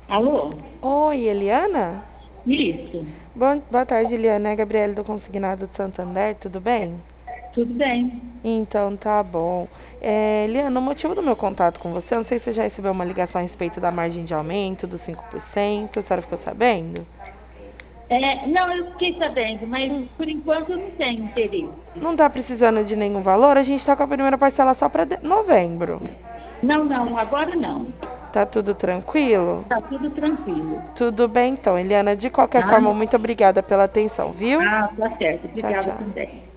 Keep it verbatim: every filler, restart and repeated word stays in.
Alô? Oi, Eliana? Isso, Bom, boa tarde, Eliana. É a Gabriela do Consignado de Santander, tudo bem? tudo bem. Então, tá bom. É, Eliana, o motivo do meu contato com você, eu não sei se você já recebeu uma ligação a respeito da margem de aumento dos cinco por cento, a senhora ficou sabendo? É, não, eu fiquei sabendo, mas Hum, por enquanto eu não tenho interesse. Não tá precisando de nenhum valor? A gente tá com a primeira parcela só para novembro. Não, não, agora não. Tá tudo tranquilo? Está tudo tranquilo. Tudo bem então, Eliana. De qualquer Tá? forma, muito obrigada pela atenção, viu? Ah, tá certo. Tchau, Obrigada tchau. também.